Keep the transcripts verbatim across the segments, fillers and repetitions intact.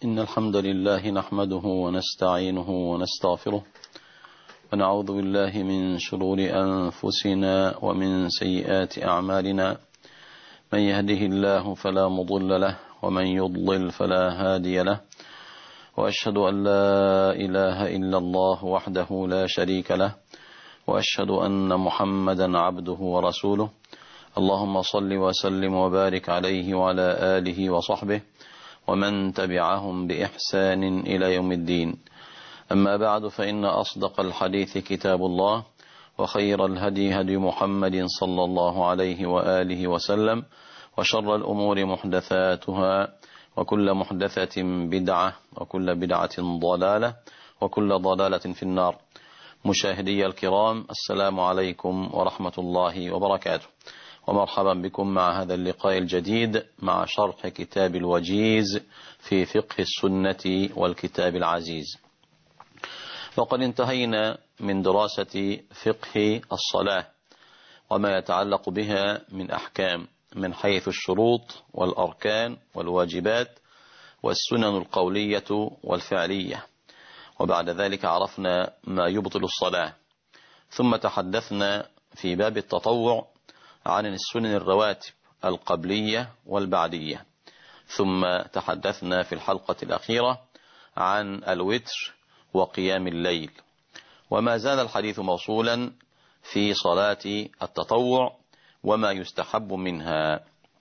إن الحمد لله نحمده ونستعينه ونستغفره ونعوذ بالله من شرور أنفسنا ومن سيئات أعمالنا. من يهده الله فلا مضل له ومن يضلل فلا هادي له، وأشهد أن لا إله إلا الله وحده لا شريك له، وأشهد أن محمدا عبده ورسوله. اللهم صل وسلم وبارك عليه وعلى آله وصحبه ومن تبعهم بإحسان إلى يوم الدين. أما بعد، فإن أصدق الحديث كتاب الله، وخير الهدي هدي محمد صلى الله عليه وآله وسلم، وشر الأمور محدثاتها، وكل محدثة بدعة، وكل بدعة ضلالة، وكل ضلالة في النار. مشاهدي الكرام، السلام عليكم ورحمة الله وبركاته، ومرحبا بكم مع هذا اللقاء الجديد مع شرح كتاب الوجيز في فقه السنة والكتاب العزيز. وقد انتهينا من دراسة فقه الصلاة وما يتعلق بها من أحكام من حيث الشروط والأركان والواجبات والسنن القولية والفعلية، وبعد ذلك عرفنا ما يبطل الصلاة، ثم تحدثنا في باب التطوع عن السنن الرواتب القبلية والبعدية، ثم تحدثنا في الحلقة الأخيرة عن الوتر وقيام الليل، وما زال الحديث موصولا في صلاة التطوع وما يستحب منها.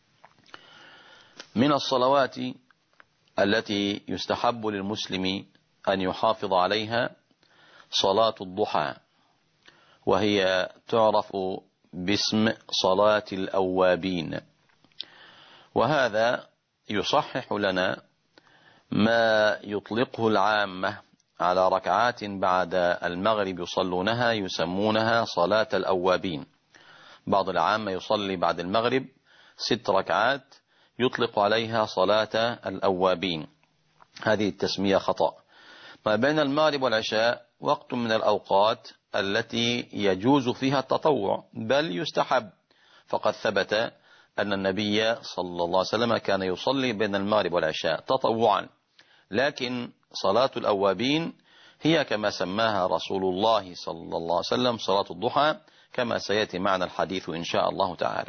من الصلوات التي يستحب للمسلم أن يحافظ عليها صلاة الضحى، وهي تعرف باسم صلاة الأوابين، وهذا يصحح لنا ما يطلقه العامة على ركعات بعد المغرب يصلونها يسمونها صلاة الأوابين. بعض العامة يصلي بعد المغرب ست ركعات يطلق عليها صلاة الأوابين، هذه التسمية خطأ. ما بين المغرب والعشاء وقت من الأوقات التي يجوز فيها التطوع، بل يستحب، فقد ثبت أن النبي صلى الله عليه وسلم كان يصلي بين المغرب والعشاء تطوعا، لكن صلاة الأوابين هي كما سماها رسول الله صلى الله عليه وسلم صلاة الضحى، كما سيأتي معنا الحديث إن شاء الله تعالى.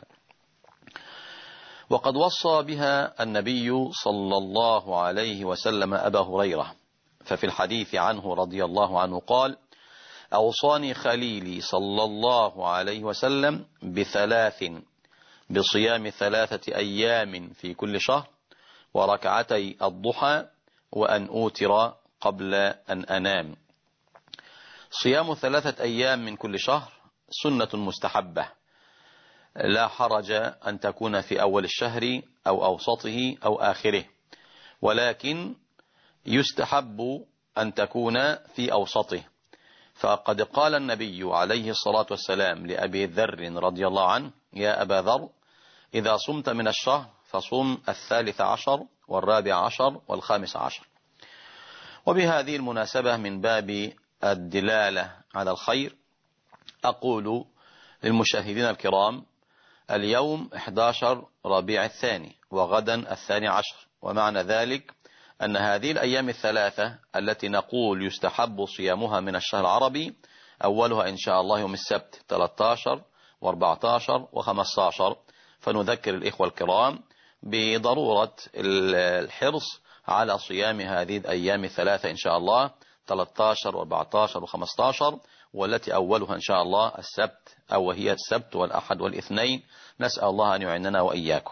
وقد وصى بها النبي صلى الله عليه وسلم أبا هريرة، ففي الحديث عنه رضي الله عنه قال: أوصاني خليلي صلى الله عليه وسلم بثلاث: بصيام ثلاثة أيام في كل شهر، وركعتي الضحى، وأن أوتر قبل أن أنام. صيام ثلاثة أيام من كل شهر سنة مستحبة، لا حرج أن تكون في أول الشهر أو أوسطه أو آخره، ولكن يستحب أن تكون في أوسطه، فقد قال النبي عليه الصلاة والسلام لأبي ذر رضي الله عنه: يا أبا ذر، إذا صمت من الشهر فصم الثالث عشر والرابع عشر والخامس عشر. وبهذه المناسبة من باب الدلالة على الخير أقول للمشاهدين الكرام: اليوم أحد عشر ربيع الثاني، وغدا الثاني عشر، ومعنى ذلك أن هذه الأيام الثلاثة التي نقول يستحب صيامها من الشهر العربي أولها إن شاء الله يوم السبت ثلاثة عشر وأربعة عشر وخمسة عشر، فنذكر الإخوة الكرام بضرورة الحرص على صيام هذه الأيام الثلاثة إن شاء الله ثلاثة عشر وأربعة عشر وخمسة عشر، والتي أولها إن شاء الله السبت، أو هي السبت والأحد والاثنين، نسأل الله أن يعيننا وإياكم.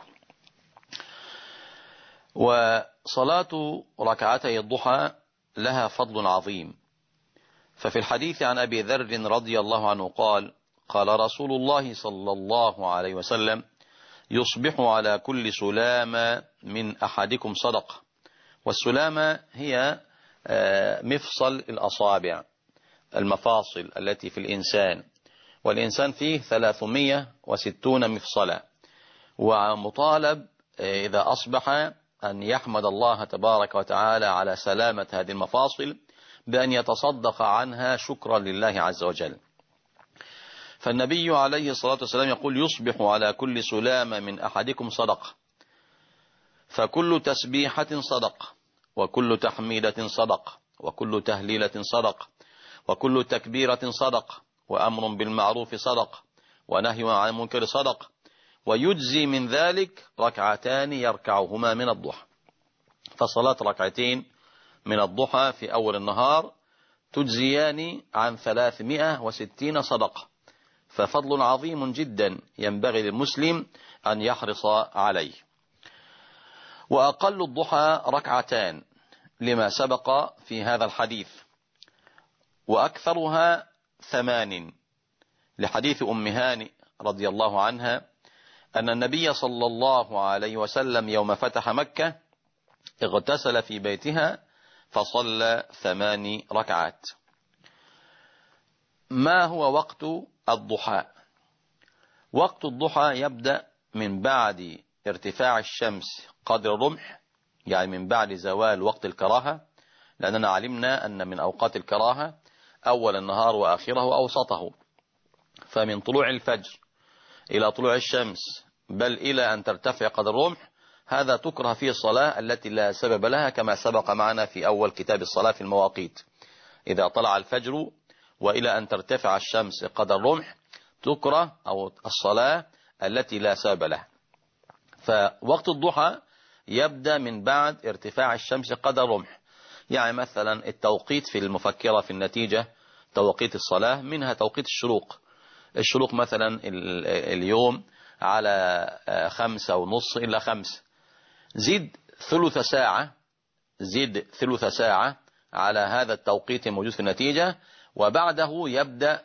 وصلاة ركعتي الضحى لها فضل عظيم، ففي الحديث عن أبي ذر رضي الله عنه قال: قال رسول الله صلى الله عليه وسلم: يصبح على كل سلامة من أحدكم صدقة. والسلامة هي مفصل الأصابع، المفاصل التي في الإنسان، والإنسان فيه ثلاثمائة وستون مفصلا، ومطالب إذا أصبح أن يحمد الله تبارك وتعالى على سلامة هذه المفاصل بأن يتصدق عنها شكرا لله عز وجل. فالنبي عليه الصلاة والسلام يقول: يصبح على كل سلامة من أحدكم صدقة، فكل تسبيحة صدقة، وكل تحميدة صدق، وكل تهليلة صدق، وكل تكبيرة صدق، وأمر بالمعروف صدق، ونهي عن المنكر صدق، ويجزي من ذلك ركعتان يركعهما من الضحى. فصلاة ركعتين من الضحى في أول النهار تجزيان عن ثلاثمائة وستين صدقة، ففضل عظيم جدا ينبغي للمسلم أن يحرص عليه. وأقل الضحى ركعتان لما سبق في هذا الحديث، وأكثرها ثمان لحديث أم هانئ رضي الله عنها أن النبي صلى الله عليه وسلم يوم فتح مكة اغتسل في بيتها فصلى ثمان ركعات. ما هو وقت الضحى؟ وقت الضحى يبدأ من بعد ارتفاع الشمس قدر الرمح، يعني من بعد زوال وقت الكراهة، لأننا علمنا أن من أوقات الكراهة أول النهار وآخره وأوسطه، فمن طلوع الفجر إلى طلوع الشمس بل إلى أن ترتفع قدر الرمح هذا تكره فيه الصلاة التي لا سبب لها، كما سبق معنا في أول كتاب الصلاة في المواقيت. إذا طلع الفجر وإلى أن ترتفع الشمس قدر الرمح تكره أو الصلاة التي لا سبب لها. فوقت الضحى يبدأ من بعد ارتفاع الشمس قدر الرمح، يعني مثلا التوقيت في المفكرة في النتيجة توقيت الصلاة منها توقيت الشروق. الشروق مثلا اليوم على خمسة ونص إلى خمس، زد ثلث ساعة زد ثلث ساعة على هذا التوقيت الموجود في النتيجة، وبعده يبدأ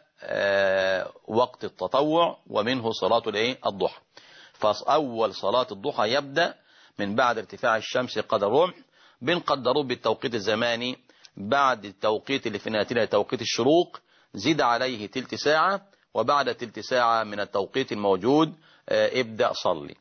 وقت التطوع ومنه صلاة الضحى. فأول صلاة الضحى يبدأ من بعد ارتفاع الشمس قدر الرمح، بنقدره بالتوقيت الزماني بعد التوقيت اللي في النتيجة توقيت الشروق، زد عليه تلت ساعة، وبعد تلت ساعة من التوقيت الموجود ابدأ صلي.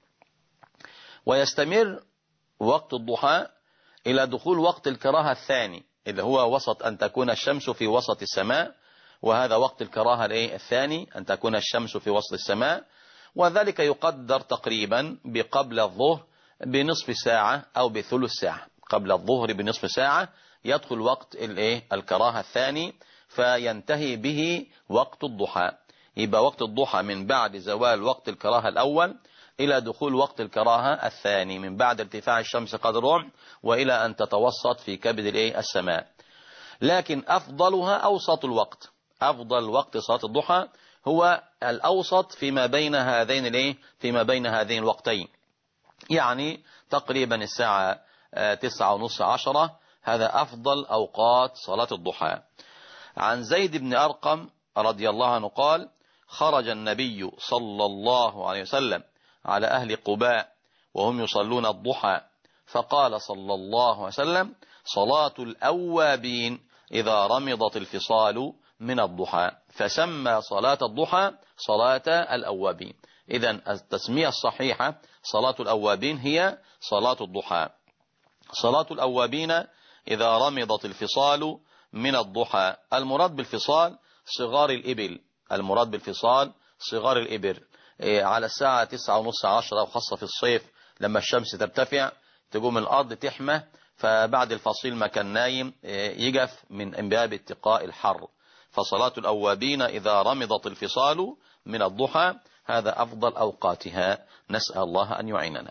ويستمر وقت الضحى إلى دخول وقت الكراهة الثاني اللي هو وسط أن تكون الشمس في وسط السماء، وهذا وقت الكراهة الثاني أن تكون الشمس في وسط السماء، وذلك يقدر تقريبا بقبل الظهر بنصف ساعة أو بثلث ساعة. قبل الظهر بنصف ساعة يدخل وقت الكراهة الثاني فينتهي به وقت الضحى. يبقى وقت الضحى من بعد زوال وقت الكراهة الأول إلى دخول وقت الكراهة الثاني، من بعد ارتفاع الشمس قدر الرمح وإلى أن تتوسط في كبد السماء. لكن أفضلها أوسط الوقت، أفضل وقت صلاة الضحى هو الأوسط فيما بين هذين الايه فيما بين هذين الوقتين، يعني تقريبا الساعة تسعة ونص عشرة، هذا أفضل أوقات صلاة الضحى. عن زيد بن أرقم رضي الله عنه قال: خرج النبي صلى الله عليه وسلم على أهل قباء وهم يصلون الضحى، فقال صلى الله عليه وسلم: صلاة الأوابين إذا رمضت الفصال من الضحى، فسمى صلاة الضحى صلاة الأوابين. إذن التسمية الصحيحة صلاة الأوابين هي صلاة الضحى. صلاة الأوابين إذا رمضت الفصال من الضحى، المراد بالفصال صغار الإبل، المراد بالفصال صغار الإبل على الساعة تسعة ونص عشرة، وخاصة في الصيف لما الشمس ترتفع تقوم الأرض تحمى، فبعد الفصيل ما كان نايم يقف من باب اتقاء الحر. فصلاة الأوابين إذا رمضت الفصال من الضحى هذا أفضل أوقاتها، نسأل الله أن يعيننا.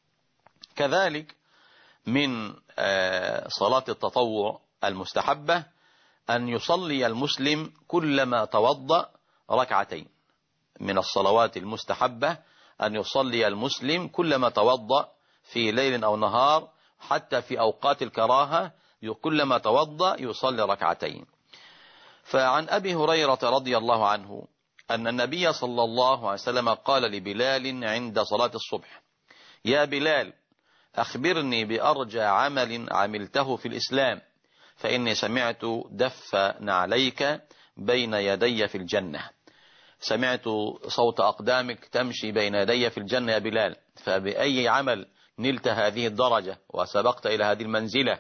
كذلك من صلاة التطوع المستحبة أن يصلي المسلم كلما توضأ ركعتين. من الصلوات المستحبة أن يصلي المسلم كلما توضأ في ليل أو نهار، حتى في أوقات الكراهة كلما توضأ يصلي ركعتين. فعن أبي هريرة رضي الله عنه أن النبي صلى الله عليه وسلم قال لبلال عند صلاة الصبح: يا بلال أخبرني بأرجى عمل عملته في الإسلام، فإني سمعت دف نعليك بين يدي في الجنة. سمعت صوت أقدامك تمشي بين يدي في الجنة يا بلال، فبأي عمل نلت هذه الدرجة وسبقت إلى هذه المنزلة؟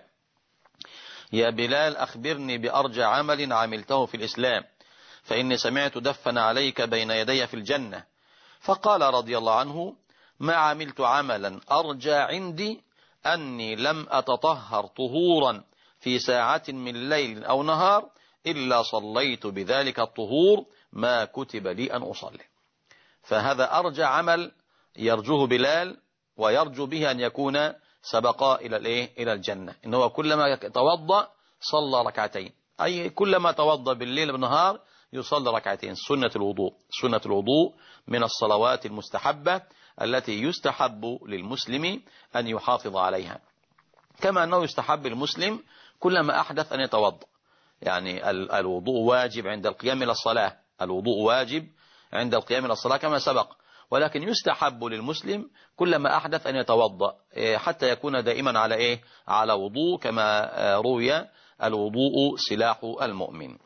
يا بلال أخبرني بأرجى عمل عملته في الإسلام، فإني سمعت دفن عليك بين يدي في الجنة. فقال رضي الله عنه: ما عملت عملا أرجى عندي أني لم أتطهر طهورا في ساعة من ليل أو نهار إلا صليت بذلك الطهور ما كتب لي أن أصلي. فهذا أرجى عمل يرجوه بلال، ويرجو به أن يكون سبقا إلى الإيه؟ إلى الجنة. إنه كلما توضأ صلى ركعتين، أي كلما توضأ بالليل بالنهار يصلي ركعتين. سنة الوضوء، سنة الوضوء من الصلوات المستحبة التي يستحب للمسلم أن يحافظ عليها، كما أنه يستحب للمسلم كلما أحدث أن يتوضأ. يعني الوضوء واجب عند القيام إلى الصلاة، الوضوء واجب عند القيام إلى الصلاة كما سبق، ولكن يستحب للمسلم كلما أحدث أن يتوضأ حتى يكون دائما على إيه؟ على وضوء، كما روي الوضوء سلاح المؤمن.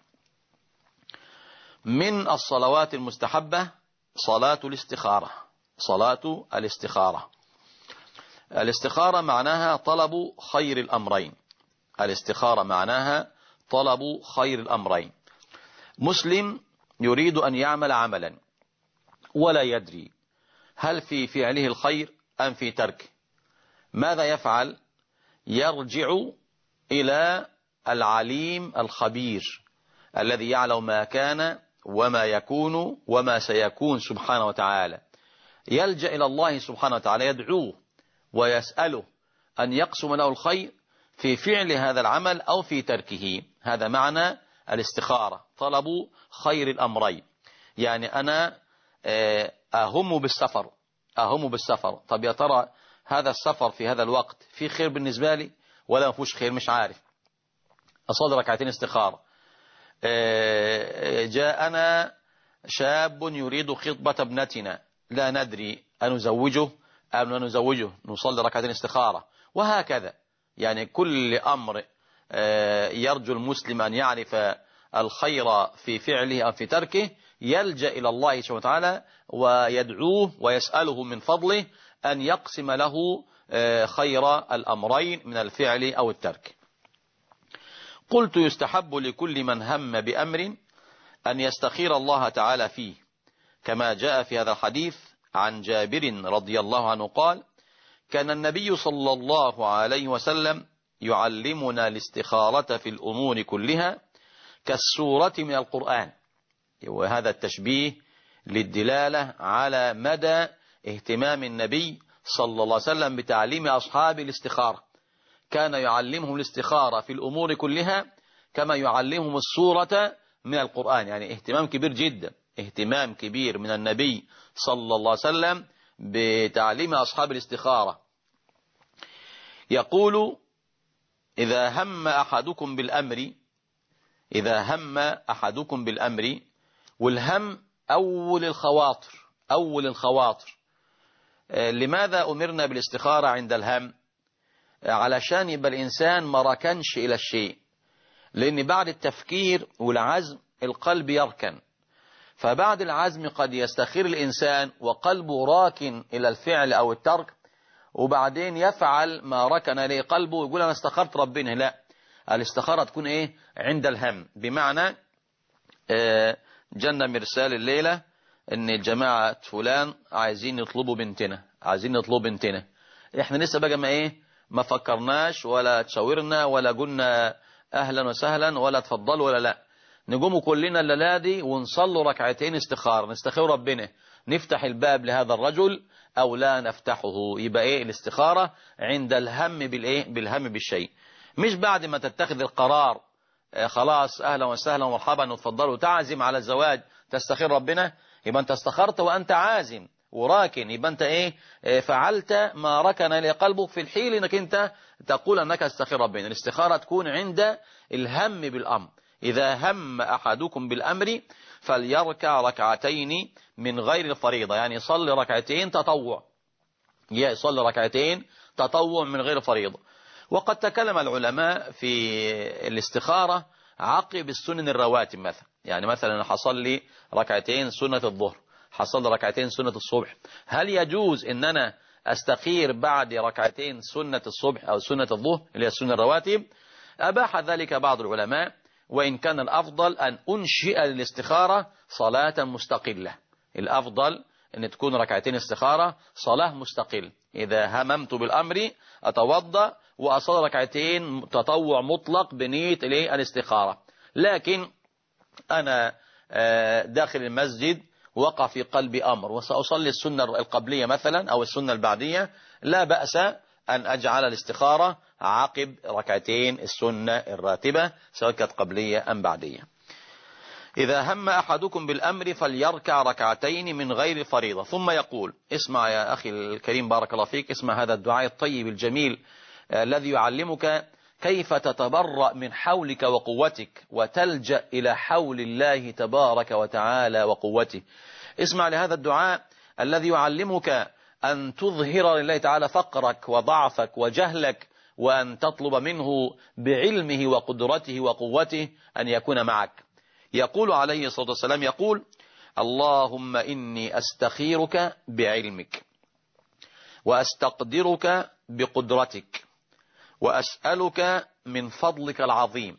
من الصلوات المستحبة صلاة الاستخارة. صلاة الاستخارة، الاستخارة معناها طلب خير الأمرين. الاستخارة معناها طلب خير الأمرين. مسلم يريد أن يعمل عملا ولا يدري هل في فعله الخير أم في تركه، ماذا يفعل؟ يرجع إلى العليم الخبير الذي يعلم ما كان وما يكون وما سيكون سبحانه وتعالى. يلجأ إلى الله سبحانه وتعالى، يدعوه ويسأله أن يقسم له الخير في فعل هذا العمل أو في تركه. هذا معنى الاستخارة، طلب خير الأمرين. يعني أنا أهم بالسفر، أهم بالسفر، طب يا ترى هذا السفر في هذا الوقت في خير بالنسبة لي ولا ما فيهوش خير؟ مش عارف. أصلي ركعتين استخارة. جاءنا شاب يريد خطبة ابنتنا، لا ندري أنزوجه أم لا نزوجه، نصلي ركعتين استخارة. وهكذا، يعني كل أمر يرجو المسلم أن يعرف الخير في فعله أو في تركه يلجأ إلى الله سبحانه وتعالى ويدعوه ويسأله من فضله أن يقسم له خير الأمرين من الفعل أو الترك. قلت يستحب لكل من هم بأمر أن يستخير الله تعالى فيه، كما جاء في هذا الحديث عن جابر رضي الله عنه قال: كان النبي صلى الله عليه وسلم يعلمنا الاستخارة في الأمور كلها كالسورة من القرآن. وهذا التشبيه للدلالة على مدى اهتمام النبي صلى الله عليه وسلم بتعليم أصحاب الاستخارة. كان يعلمهم الاستخارة في الأمور كلها كما يعلمهم السورة من القرآن. يعني اهتمام كبير جدا، اهتمام كبير من النبي صلى الله عليه وسلم بتعليم أصحاب الاستخارة. يقول: إذا هم أحدكم بالأمر، إذا هم أحدكم بالأمر، والهم أول الخواطر، أول الخواطر. لماذا أمرنا بالاستخارة عند الهم؟ علشان يبقى الإنسان ما ركنش إلى الشيء، لأن بعد التفكير والعزم القلب يركن، فبعد العزم قد يستخير الإنسان وقلبه راكن إلى الفعل أو الترك، وبعدين يفعل ما ركن إليه قلبه ويقول أنا استخرت ربنا. لا، الاستخارة تكون إيه؟ عند الهم. بمعنى آه جنة مرسال الليلة ان الجماعة فلان عايزين يطلبوا بنتنا، عايزين يطلبوا بنتنا، احنا لسه بقى ما ايه ما فكرناش ولا تشاورنا ولا قلنا اهلا وسهلا ولا تفضلوا ولا لا، نقوم كلنا الليلة دي ونصلوا ركعتين استخارة، نستخير ربنا نفتح الباب لهذا الرجل او لا نفتحه. يبقى ايه؟ الاستخارة عند الهم بالايه؟ بالهم بالشيء، مش بعد ما تتخذ القرار خلاص اهلا وسهلا ومرحبا وتفضلوا تعزم على الزواج تستخير ربنا. يبقى انت استخرت وانت عازم وراكن، يبقى انت ايه؟ فعلت ما ركن الى قلبك في الحين انك انت تقول انك استخير ربنا. الاستخارة تكون عند الهم بالامر. اذا هم احدكم بالامر فليركع ركعتين من غير الفريضة، يعني يصلي ركعتين تطوع، يصلي ركعتين تطوع من غير فريضة. وقد تكلم العلماء في الاستخارة عقب السنن الرواتب، مثلا يعني مثلا أنا حصل لي ركعتين سنة الظهر، حصل لي ركعتين سنة الصبح، هل يجوز ان انا استخير بعد ركعتين سنة الصبح او سنة الظهر اللي هي السنن الرواتب؟ اباح ذلك بعض العلماء، وان كان الافضل ان انشئ للاستخارة صلاة مستقلة. الافضل ان تكون ركعتين استخارة صلاة مستقل، إذا هممت بالأمر أتوضأ وأصلي ركعتين تطوع مطلق بنية الاستخارة. لكن أنا داخل المسجد وقع في قلبي أمر وسأصلي السنة القبلية مثلا أو السنة البعدية، لا بأس أن أجعل الاستخارة عقب ركعتين السنة الراتبة سواء كانت قبلية أم بعدية. إذا هم أحدكم بالأمر فليركع ركعتين من غير فريضة. ثم يقول، اسمع يا أخي الكريم بارك الله فيك، اسمع هذا الدعاء الطيب الجميل الذي يعلمك كيف تتبرأ من حولك وقوتك وتلجأ إلى حول الله تبارك وتعالى وقوته. اسمع لهذا الدعاء الذي يعلمك أن تظهر لله تعالى فقرك وضعفك وجهلك، وأن تطلب منه بعلمه وقدرته وقوته أن يكون معك. يقول عليه الصلاة والسلام، يقول: اللهم إني أستخيرك بعلمك وأستقدرك بقدرتك وأسألك من فضلك العظيم،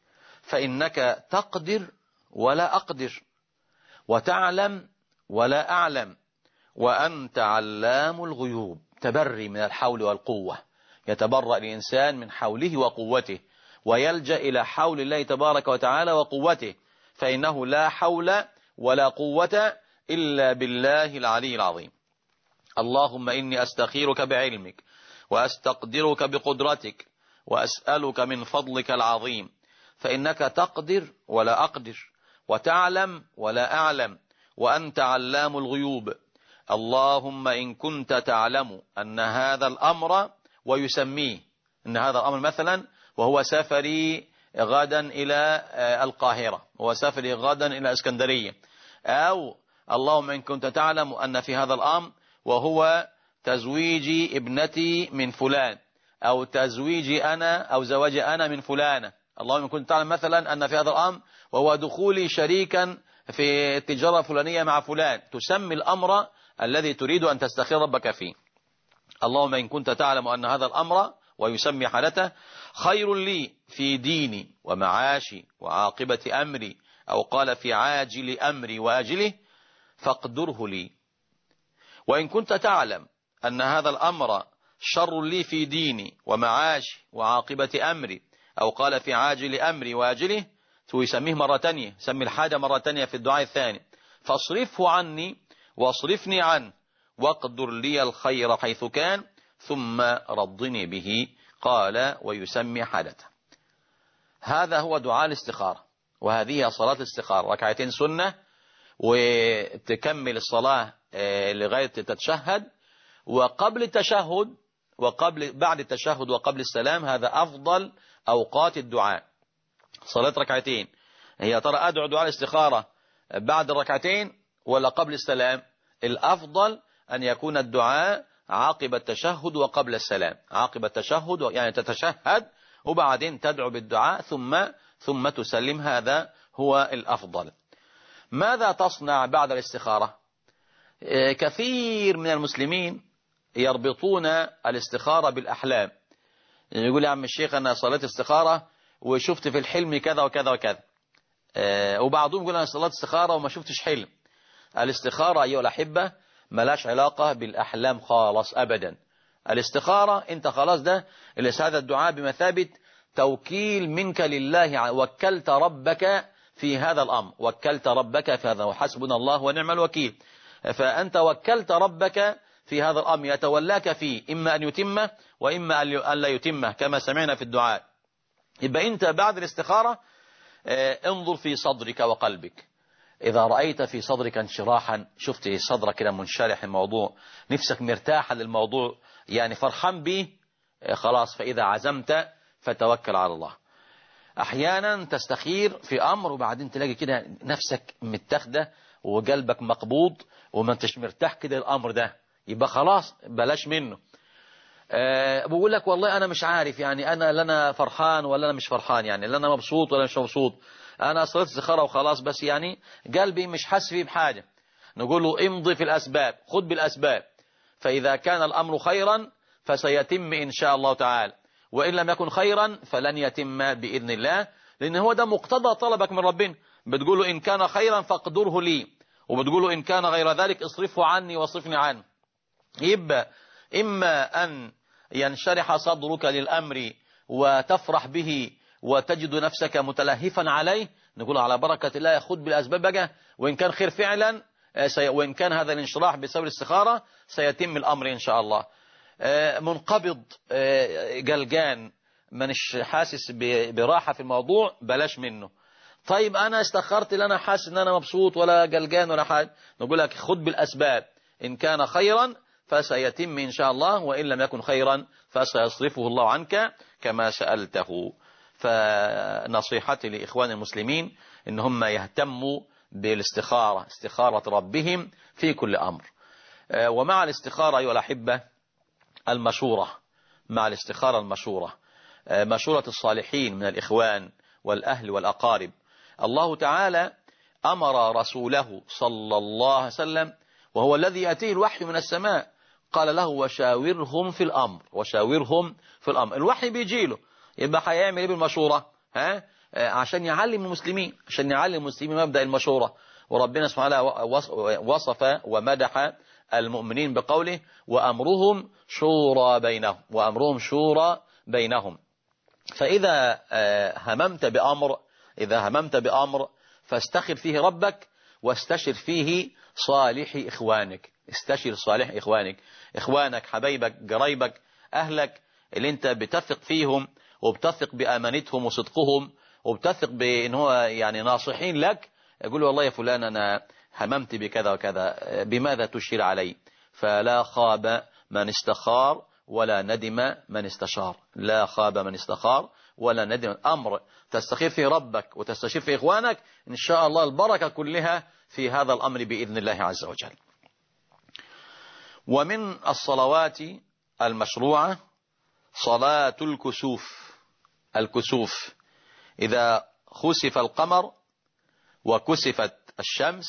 فإنك تقدر ولا أقدر وتعلم ولا أعلم وأنت علام الغيوب. تبري من الحول والقوة، يتبرأ الإنسان من حوله وقوته ويلجأ إلى حول الله تبارك وتعالى وقوته، فإنه لا حول ولا قوة إلا بالله العلي العظيم. اللهم إني أستخيرك بعلمك وأستقدرك بقدرتك وأسألك من فضلك العظيم، فإنك تقدر ولا أقدر وتعلم ولا أعلم وأنت علام الغيوب. اللهم إن كنت تعلم أن هذا الأمر، ويسميه أن هذا الأمر مثلا وهو سفري غدا إلى القاهرة وسفري غدا إلى اسكندرية، أو اللهم إن كنت تعلم أن في هذا الأمر وهو تزويج ابنتي من فلان، أو تزويجي أنا أو زواجي أنا من فلانة. اللهم إن كنت تعلم مثلا أن في هذا الأمر وهو دخولي شريكا في التجارة الفلانية مع فلان، تسمي الأمر الذي تريد أن تستخير ربك فيه. اللهم إن كنت تعلم أن هذا الأمر، ويسمي حالته، خير لي في ديني ومعاشي وعاقبة أمري، أو قال في عاجل أمري وآجله، فاقدره لي. وإن كنت تعلم أن هذا الأمر شر لي في ديني ومعاشي وعاقبة أمري، أو قال في عاجل أمري وآجله، ويسميه مرة تانية، سمي الحاجة مرة تانية في الدعاء الثاني، فاصرفه عني واصرفني عنه واقدر لي الخير حيث كان ثم رضني به. قال ويسمي حالته. هذا هو دعاء الاستخارة، وهذه صلاة الاستخارة، ركعتين سنة وتكمل الصلاة لغاية تتشهد، وقبل التشهد وقبل بعد التشهد وقبل السلام، هذا أفضل أوقات الدعاء. صلاة ركعتين، هي ترى أدعو دعاء الاستخارة بعد الركعتين ولا قبل السلام؟ الأفضل أن يكون الدعاء عقب التشهد وقبل السلام. عقب التشهد يعني تتشهد وبعدين تدعو بالدعاء ثم ثم تسلم، هذا هو الأفضل. ماذا تصنع بعد الاستخارة؟ كثير من المسلمين يربطون الاستخارة بالأحلام، يقول يا عم الشيخ أنا صليت استخارة وشفت في الحلم كذا وكذا وكذا، وبعضهم يقول أنا صليت استخارة وما شفتش حلم. الاستخارة أيها الأحبة ملاش علاقة بالأحلام خالص أبدا. الاستخارة أنت خلاص، ده هذا الدعاء بمثابة توكيل منك لله، وكلت ربك في هذا الأمر، وكلت ربك في هذا، وحسبنا الله ونعم الوكيل. فأنت وكلت ربك في هذا الأمر يتولاك فيه، إما أن يتمه وإما أن لا يتمه كما سمعنا في الدعاء. يبقى أنت بعد الاستخارة انظر في صدرك وقلبك، إذا رأيت في صدرك انشراحا، شفت صدرك كده منشرح الموضوع، نفسك مرتاحة للموضوع يعني فرحان به، خلاص فإذا عزمت فتوكل على الله. أحيانا تستخير في أمر وبعدين تلاقي كده نفسك متاخده وقلبك مقبوض وما انتش مرتاح كده الأمر ده، يبقى خلاص بلاش منه. أه بقول لك والله أنا مش عارف يعني أنا لنا فرحان ولا أنا مش فرحان، يعني لنا مبسوط ولا مش مبسوط، أنا صليت استخارة وخلاص بس يعني قلبي مش حاسس فيه بحاجة. نقول له امضي في الأسباب، خذ بالأسباب، فإذا كان الأمر خيرا فسيتم إن شاء الله تعالى، وإن لم يكن خيرا فلن يتم بإذن الله، لأن هو ده مقتضى طلبك من ربنا. بتقول له إن كان خيرا فاقدره لي، وبتقول له إن كان غير ذلك اصرفه عني واصرفني عنه. يبقى إما أن ينشرح صدرك للأمر وتفرح به وتجد نفسك متلهفا عليه، نقول على بركة الله خذ بالأسباب بقى، وإن كان خير فعلا وإن كان هذا الانشراح بسبب الاستخارة سيتم الأمر إن شاء الله. منقبض قلقان منش حاسس براحة في الموضوع، بلاش منه. طيب أنا استخرت لأنا حاسس أن أنا مبسوط ولا قلقان ولا حاجة، نقول لك خذ بالأسباب، إن كان خيرا فسيتم إن شاء الله، وإن لم يكن خيرا فسيصرفه الله عنك كما سألته. فنصيحتي لإخوان المسلمين إن هم يهتموا بالاستخارة، استخارة ربهم في كل أمر. ومع الاستخارة أيها الأحبة المشورة، مع الاستخارة المشورة، مشورة الصالحين من الإخوان والأهل والأقارب. الله تعالى أمر رسوله صلى الله عليه وسلم وهو الذي يأتيه الوحي من السماء، قال له وشاورهم في الأمر، وشاورهم في الأمر. الوحي بيجيله، يبقى هيعمل ايه بالمشورة؟ ها؟ عشان يعلم المسلمين، عشان يعلم المسلمين مبدأ المشورة. وربنا سبحانه وصف ومدح المؤمنين بقوله وأمرهم شورى بينهم، وأمرهم شورى بينهم. فإذا هممت بأمر، إذا هممت بأمر فاستخر فيه ربك، واستشر فيه صالح إخوانك، استشر صالح إخوانك، إخوانك حبايبك قريبك أهلك اللي انت بتثق فيهم وبتثق بأمانتهم وصدقهم وبتثق بأن هو يعني ناصحين لك. يقول والله يا فلان أنا هممت بكذا وكذا، بماذا تشير علي؟ فلا خاب من استخار ولا ندم من استشار، لا خاب من استخار ولا ندم. أمر تستخير فيه ربك وتستشير فيه إخوانك، إن شاء الله البركة كلها في هذا الأمر بإذن الله عز وجل. ومن الصلوات المشروعة صلاة الكسوف. الكسوف إذا خسف القمر وكسفت الشمس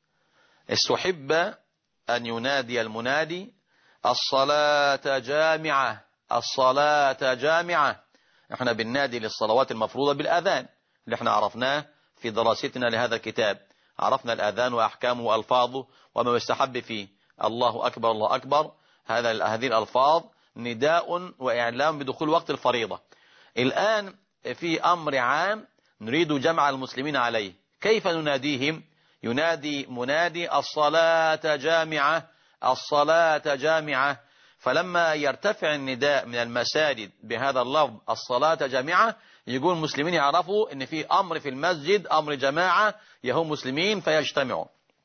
استحب أن ينادي المنادي الصلاة جامعة، الصلاة جامعة. احنا بننادي للصلوات المفروضة بالأذان اللي احنا عرفناه في دراستنا لهذا الكتاب، عرفنا الأذان وأحكامه وألفاظه وما يستحب فيه. الله أكبر الله أكبر، هذا هذه الألفاظ نداء وإعلام بدخول وقت الفريضة. الآن في أمر عام نريد جمع المسلمين عليه، كيف نناديهم؟ ينادي منادي الصلاة جامعة، الصلاة جامعة. فلما يرتفع النداء من المساجد بهذا اللفظ الصلاة جامعة، يقول المسلمين يعرفوا ان في امر في المسجد، امر جماعة يهم مسلمين فيجتمعوا.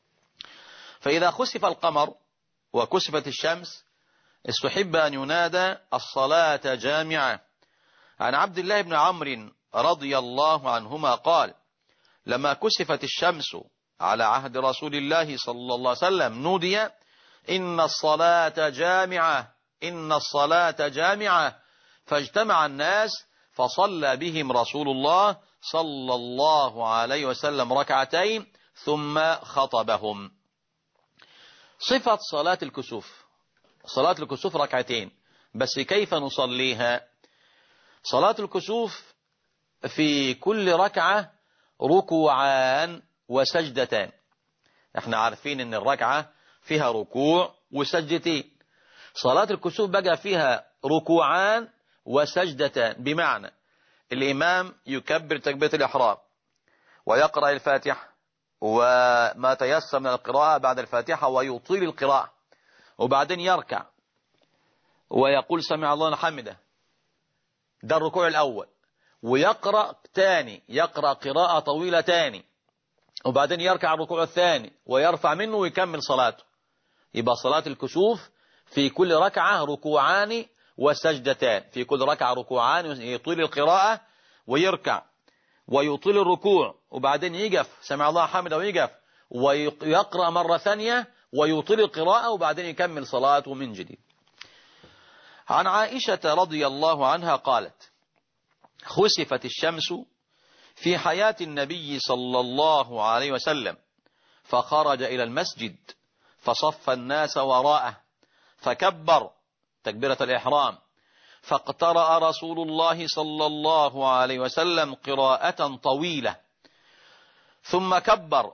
فإذا خسف القمر وكسفت الشمس استحب أن ينادى الصلاة جامعة. عن عبد الله بن عمرو رضي الله عنهما قال لما كسفت الشمس على عهد رسول الله صلى الله عليه وسلم نودي إن الصلاة جامعة، إن الصلاة جامعة، فاجتمع الناس فصلى بهم رسول الله صلى الله عليه وسلم ركعتين ثم خطبهم. صفة صلاة الكسوف، صلاة الكسوف ركعتين، بس كيف نصليها؟ صلاة الكسوف في كل ركعة ركوعان وسجدتان. احنا عارفين ان الركعة فيها ركوع وسجدتين، صلاة الكسوف بقى فيها ركوعان وسجدتان، بمعنى الإمام يكبر تكبيرة الإحرام ويقرأ الفاتحة وما تيسر من القراءة بعد الفاتحة ويطيل القراءة، وبعدين يركع ويقول سمع الله لمن حمده، ده الركوع الأول، ويقرأ تاني، يقرأ قراءة طويلة تاني، وبعدين يركع الركوع الثاني ويرفع منه ويكمل صلاته. يبقى صلاة الكسوف في كل ركعة ركوعان وسجدتان، في كل ركعة ركوعان، يطيل القراءة ويركع ويطيل الركوع، وبعدين يقف سمع الله حمده ويقف ويقرأ مرة ثانية ويطيل القراءة، وبعدين يكمل صلاته من جديد. عن عائشة رضي الله عنها قالت خسفت الشمس في حياة النبي صلى الله عليه وسلم فخرج إلى المسجد فصف الناس وراءه فكبر تكبيرة الإحرام، فاقترأ رسول الله صلى الله عليه وسلم قراءة طويلة، ثم كبر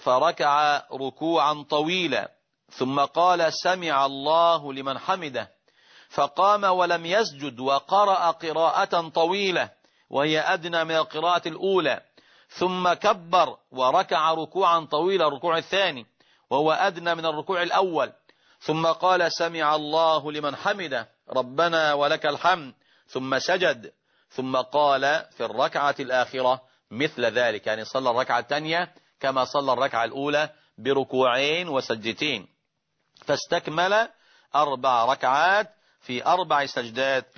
فركع ركوعا طويلا، ثم قال سمع الله لمن حمده، فقام ولم يسجد وقرأ قراءة طويلة وهي أدنى من القراءة الأولى، ثم كبر وركع ركوعا طويلا الركوع الثاني وهو أدنى من الركوع الأول، ثم قال سمع الله لمن حمده ربنا ولك الحمد، ثم سجد، ثم قال في الركعة الآخرة مثل ذلك، يعني صلى الركعة الثانية كما صلى الركعة الأولى بركوعين وسجدتين، فاستكمل أربع ركعات في أربع سجدات.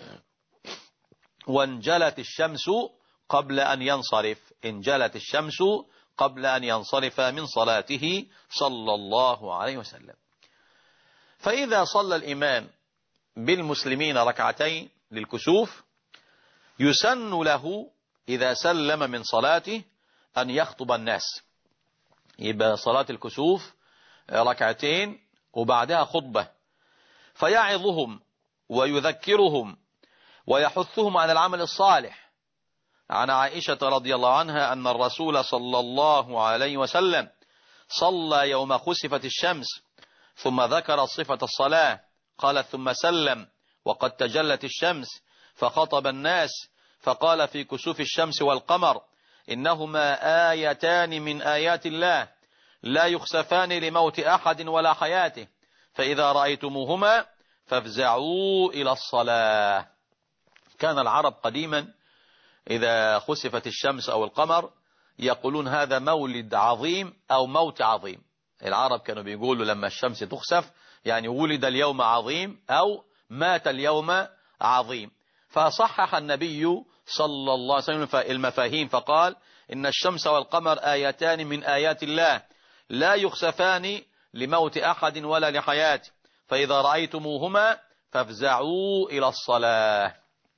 وانجلت الشمس قبل أن ينصرف، انجلت الشمس قبل أن ينصرف من صلاته صلى الله عليه وسلم. فإذا صلى الإمام بالمسلمين ركعتين للكسوف يسن له إذا سلم من صلاته أن يخطب الناس، يبقى صلاة الكسوف ركعتين وبعدها خطبة، فيعظهم ويذكرهم ويحثهم على العمل الصالح. عن عائشة رضي الله عنها أن الرسول صلى الله عليه وسلم صلى يوم خسفت الشمس ثم ذكر صفة الصلاة، قال ثم سلم وقد تجلت الشمس فخطب الناس فقال في كسوف الشمس والقمر إنهما آيتان من آيات الله لا يخسفان لموت أحد ولا حياته، فإذا رأيتموهما فافزعوا إلى الصلاة. كان العرب قديما إذا خسفت الشمس أو القمر يقولون هذا مولد عظيم أو موت عظيم. العرب كانوا بيقولوا لما الشمس تخسف يعني ولد اليوم عظيم أو مات اليوم عظيم. فصحح النبي صلى الله عليه وسلم المفاهيم فقال إن الشمس والقمر آيتان من آيات الله لا يخسفان لموت أحد ولا لحياته، فإذا رأيتموهما فافزعوا إلى الصلاة.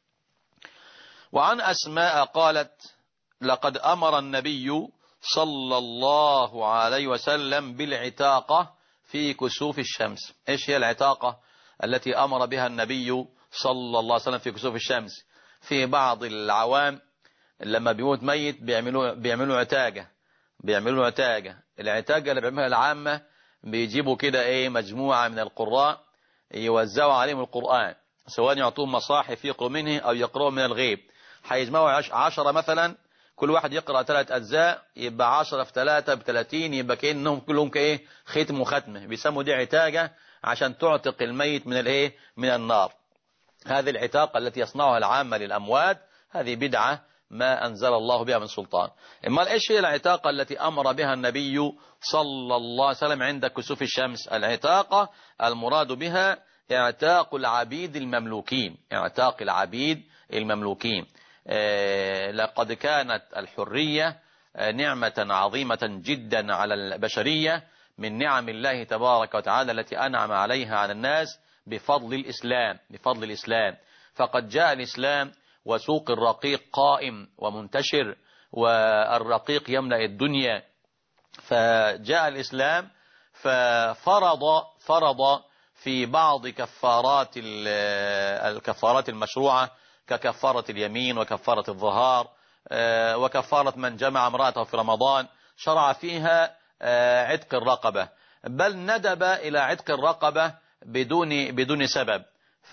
وعن أسماء قالت لقد أمر النبي صلى الله عليه وسلم بالعتاقة في كسوف الشمس. إيش هي العتاقة التي أمر بها النبي صلى الله عليه وسلم في كسوف الشمس؟ في بعض العوام لما بيموت ميت بيعملوا بيعملوا عتاقة بيعملوا عتاقة العتاقة اللي بيعملها العامة بيجيبوا كده ايه مجموعة من القراء يوزعوا عليهم القرآن، سواء يعطوهم مصاحف يقروا منه أو يقروا من الغيب. هيجمعوا عشرة مثلا، كل واحد يقرأ ثلاث أجزاء، يبقى عشرة في ثلاثة بثلاثين، يبقى كأنهم كلهم كإيه ختم وختمة. بيسموا دي عتاقة عشان تعتق الميت من الايه من النار. هذه العتاقة التي يصنعها العامة للأموات هذه بدعة ما أنزل الله بها من سلطان. إما إيش هي العتاقة التي أمر بها النبي صلى الله عليه وسلم عند كسوف الشمس؟ العتاقة المراد بها اعتاق العبيد المملوكين، اعتاق العبيد المملوكين. آه لقد كانت الحرية آه نعمة عظيمة جدا على البشرية من نعم الله تبارك وتعالى التي أنعم عليها على الناس بفضل الإسلام بفضل الإسلام. فقد جاء الإسلام وسوق الرقيق قائم ومنتشر والرقيق يملأ الدنيا، فجاء الإسلام ففرض فرض في بعض كفارات الكفارات المشروعة ككفارة اليمين وكفارة الظهار وكفارة من جمع امرأته في رمضان، شرع فيها عتق الرقبة، بل ندب إلى عتق الرقبة بدون بدون سبب.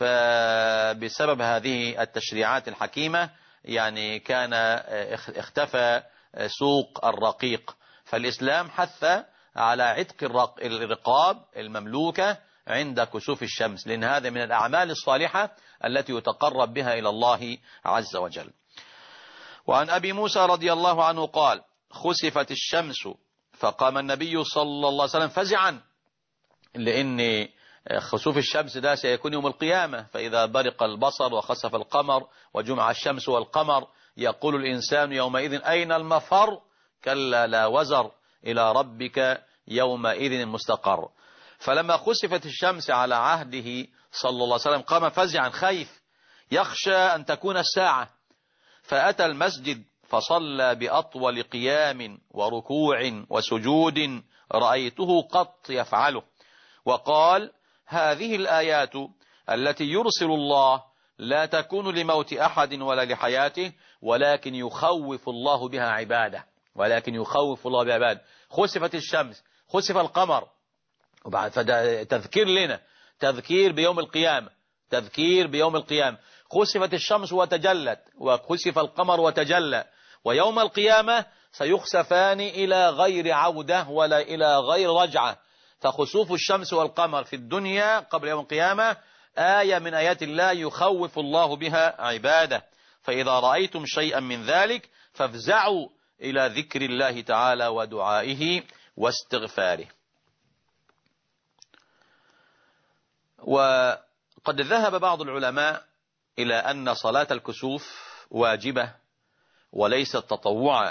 فبسبب هذه التشريعات الحكيمة يعني كان اختفى سوق الرقيق، فالإسلام حث على عتق الرقاب المملوكة عند كسوف الشمس، لأن هذا من الأعمال الصالحة التي يتقرب بها إلى الله عز وجل. وعن أبي موسى رضي الله عنه قال خسفت الشمس فقام النبي صلى الله عليه وسلم فزعا، لأن خسوف الشمس ده سيكون يوم القيامة، فإذا برق البصر وخسف القمر وجمع الشمس والقمر يقول الإنسان يومئذ أين المفر، كلا لا وزر إلى ربك يومئذ المستقر. فلما خسفت الشمس على عهده صلى الله عليه وسلم قام فزعا خايف يخشى أن تكون الساعة، فأتى المسجد فصلى بأطول قيام وركوع وسجود رأيته قط يفعله، وقال هذه الآيات التي يرسل الله لا تكون لموت أحد ولا لحياته ولكن يخوف الله بها عباده ولكن يخوف الله بها عباده. خسفت الشمس خسف القمر، وبعد فده تذكير لنا، تذكير بيوم القيامة، تذكير بيوم القيامة. خسفت الشمس وتجلت، وخسف القمر وتجلى، ويوم القيامة سيخسفان إلى غير عودة ولا إلى غير رجعة. فخسوف الشمس والقمر في الدنيا قبل يوم القيامة آية من آيات الله يخوف الله بها عباده. فإذا رأيتم شيئا من ذلك فافزعوا إلى ذكر الله تعالى ودعائه واستغفاره. وقد ذهب بعض العلماء إلى أن صلاة الكسوف واجبة وليست تطوعا.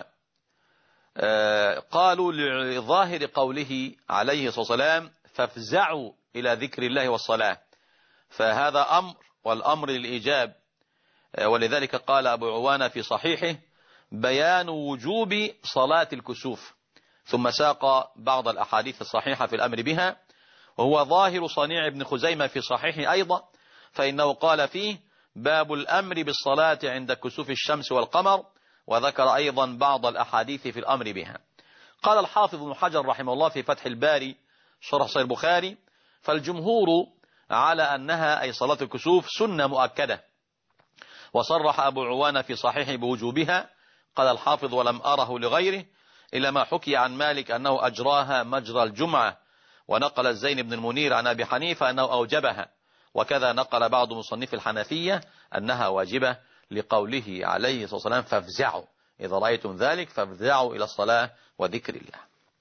قالوا لظاهر قوله عليه الصلاة والسلام فافزعوا إلى ذكر الله والصلاة، فهذا أمر، والأمر للإيجاب. ولذلك قال أبو عوانة في صحيحه بيان وجوب صلاة الكسوف، ثم ساق بعض الأحاديث الصحيحة في الأمر بها، وهو ظاهر صنيع ابن خزيمة في صحيحه أيضا، فإنه قال فيه باب الأمر بالصلاة عند كسوف الشمس والقمر، وذكر أيضا بعض الأحاديث في الأمر بها. قال الحافظ ابن حجر رحمه الله في فتح الباري شرح صحيح البخاري فالجمهور على أنها أي صلاة الكسوف سنة مؤكدة، وصرح أبو عوانة في صحيحه بوجوبها. قال الحافظ ولم أره لغيره إلا ما حكي عن مالك أنه أجراها مجرى الجمعة، ونقل الزين بن المنير عن أبي حنيفة أنه أوجبها، وكذا نقل بعض مصنف الحنفية أنها واجبة لقوله عليه الصلاة والسلام فافزعوا، إذا رأيتم ذلك فافزعوا إلى الصلاة وذكر الله.